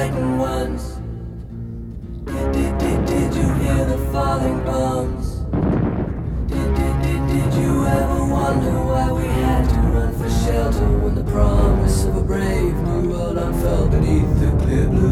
frightened ones. Did you hear the falling bombs? Did you ever wonder why we had to run for shelter when the promise of a brave new world unfurled beneath the clear blue